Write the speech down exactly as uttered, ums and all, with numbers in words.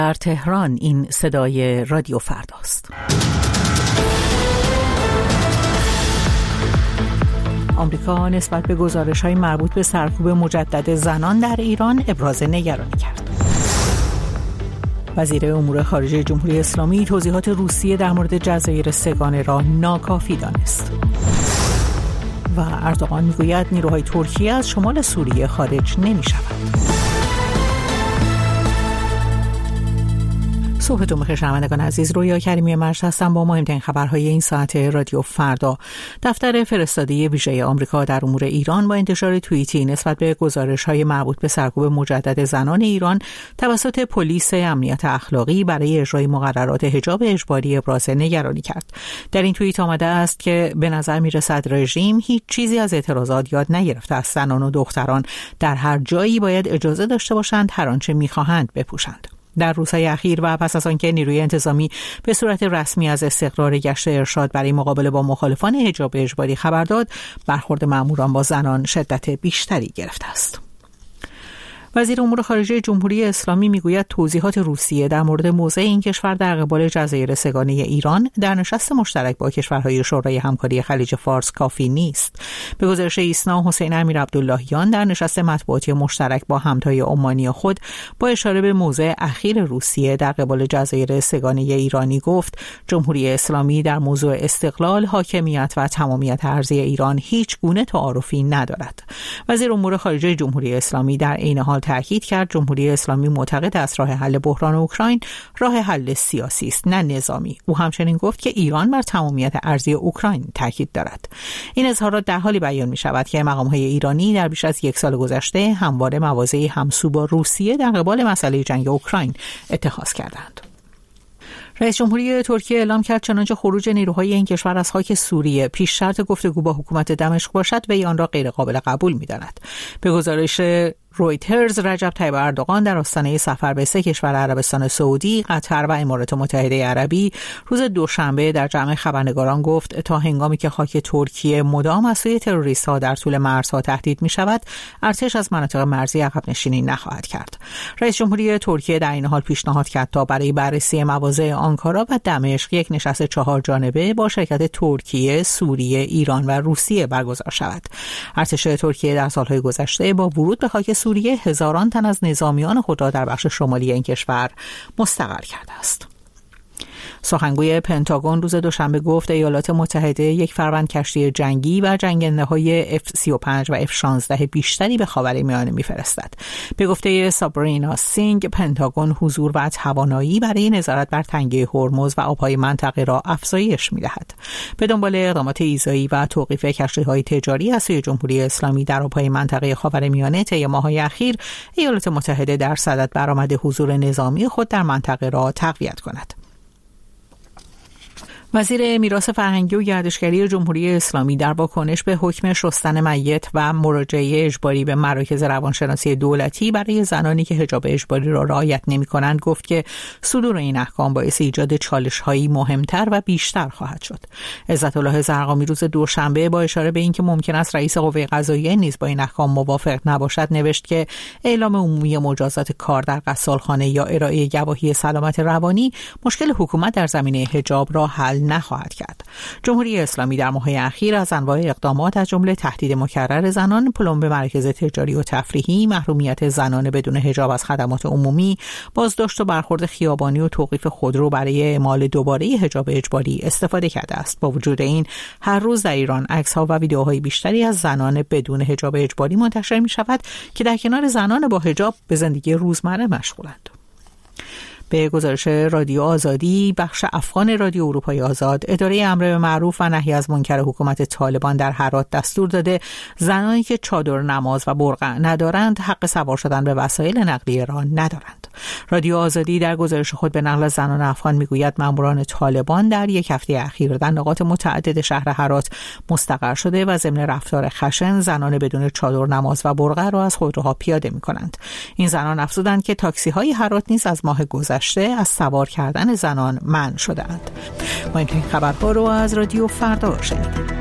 در تهران این صدای رادیو فرداست. آمریکا نسبت به گزارش‌های مربوط به سرکوب مجدد زنان در ایران ابراز نگرانی کرد. وزیر امور خارجه جمهوری اسلامی توضیحات روسیه در مورد جزایر سگانه را ناکافی دانست. و اردوغان میگوید نیروهای ترکیه از شمال سوریه خارج نمی‌شوند. صبحتون بخیر شنوندگان عزیز، رویا کریمی مرج هستم با مهمترین خبرهای این ساعت رادیو فردا. دفتر فرستاده ویژه آمریکا در امور ایران با انتشار توییتی نسبت به گزارش‌های مربوط به سرکوب مجدد زنان ایران توسط پلیس امنیت اخلاقی برای اجرای مقررات حجاب اجباری ابراز نگرانی کرد. در این توییت آمده است که به نظر می‌رسد رژیم هیچ چیزی از اعتراضات یاد نگرفته است. زنان و دختران در هر جایی باید اجازه داشته باشند هر آنچه می‌خواهند بپوشند. در روزهای اخیر و پس از آنکه نیروی انتظامی به صورت رسمی از استقرار گشت ارشاد برای مقابله با مخالفان حجاب اجباری خبر داد، برخورد ماموران با زنان شدت بیشتری گرفته است. وزیر امور خارجه جمهوری اسلامی میگوید توضیحات روسیه در مورد موضع این کشور در قبال جزایر سگانه ایران در نشست مشترک با کشورهای شورای همکاری خلیج فارس کافی نیست. به گزارش ایسنا، حسین امیر عبداللهیان در نشست مطبوعاتی مشترک با همتای عمانی خود با اشاره به موضع اخیر روسیه در قبال جزایر سگانه ایرانی گفت جمهوری اسلامی در موضوع استقلال، حاکمیت و تمامیت ارضی ایران هیچ گونه تعارفی ندارد. وزیر امور خارجه جمهوری اسلامی در عین حال تاکید کرد جمهوری اسلامی معتقد است راه حل بحران اوکراین راه حل سیاسی است نه نظامی. او همچنین گفت که ایران بر تمامیت ارضی اوکراین تاکید دارد. این اظهارات در حالی بیان می شود که مقام‌های ایرانی در بیش از یک سال گذشته همواره مواضع همسو با روسیه در قبال مسئله جنگ اوکراین اتخاذ کردند. رئیس جمهوری ترکیه اعلام کرد چنانچه خروج نیروهای این کشور از خاک سوریه پیش شرط گفتگو با حکومت دمشق باشد و آن را غیر قابل قبول می‌داند. به گزارش رویترز، رجب طیب اردوغان در آستانه سفر به سه کشور عربستان سعودی، قطر و امارات متحده عربی روز دوشنبه در جمع خبرنگاران گفت تا هنگامی که خاک ترکیه مدام از سوی تروریست‌ها در طول مرزها تهدید می‌شود، ارتش از مناطق مرزی عقب نشینی نخواهد کرد. رئیس جمهوری ترکیه در این حال پیشنهاد کرد تا برای بررسی مواضع آنکارا و دمشق یک نشست چهار جانبه با شرکت ترکیه، سوریه، ایران و روسیه برگزار شود. ارتش ترکیه در سالهای گذشته با ورود به خاک سوریه هزاران تن از نظامیان خود را در بخش شمالی این کشور مستقر کرده است. سخنگوی پنتاگون روز دوشنبه گفت ایالات متحده یک فروند کشتی جنگی و جنگنده‌های اف سی و پنج و اف شانزده بیشتری به خاورمیانه می‌فرستد. به گفته سابرینا سینگ، پنتاگون حضور و توانایی برای نظارت بر تنگه هرمز و آبهای منطقه را افزایش می‌دهد. به دنبال اقدامات ایذایی و توقیف کشتی‌های تجاری از سوی جمهوری اسلامی در آبهای منطقه خاورمیانه طی ماه‌های اخیر، ایالات متحده در صدد برآمد حضور نظامی خود در منطقه را تقویت کند. وزیر میراث فرهنگی و گردشگری جمهوری اسلامی در واکنش به حکم شستن میت و مراجعه اجباری به مراکز روانشناسی دولتی برای زنانی که حجاب اجباری را رعایت نمی‌کنند گفت که صدور این احکام باعث ایجاد چالش‌هایی مهمتر و بیشتر خواهد شد. عزت الله زرقامی روز دوشنبه با اشاره به اینکه ممکن است رئیس قوه قضاییه نیز با این احکام موافق نباشد نوشت که اعلام عمومی مجازات کار در غسالخانه یا ارائه گواهی سلامت روانی مشکل حکومت در زمینه حجاب را حل نخواهد کرد. جمهوری اسلامی در ماه‌های اخیر از انواع اقدامات از جمله تهدید مکرر زنان، پلمب مراکز تجاری و تفریحی، محرومیت زنان بدون حجاب از خدمات عمومی، بازداشت و برخورد خیابانی و توقیف خودرو برای اعمال دوباره حجاب اجباری استفاده کرده است. با وجود این، هر روز در ایران عکس‌ها و ویدیوهای بیشتری از زنان بدون حجاب اجباری منتشر می‌شود که در کنار زنان با حجاب به زندگی روزمره مشغولند. به گزارش رادیو آزادی، بخش افغان رادیو اروپای آزاد، اداره امر به معروف و نهی از منکر حکومت طالبان در هرات دستور داده زنانی که چادر نماز و برقع ندارند حق سوار شدن به وسایل نقلیه را ندارند. رادیو آزادی در گزارش خود به نقل از زنان افغان میگوید ماموران طالبان در یک هفته اخیر در نقاط متعدد شهر هرات مستقر شده و ضمن رفتار خشن زنان بدون چادر نماز و برقع را از خودروها پیاده می‌کنند. این زنان افزودند که تاکسی‌های هرات نیز از ماه گذشته از سوار کردن زنان منع شدند. ما این خبرها رو از رادیو فردا شنیدید.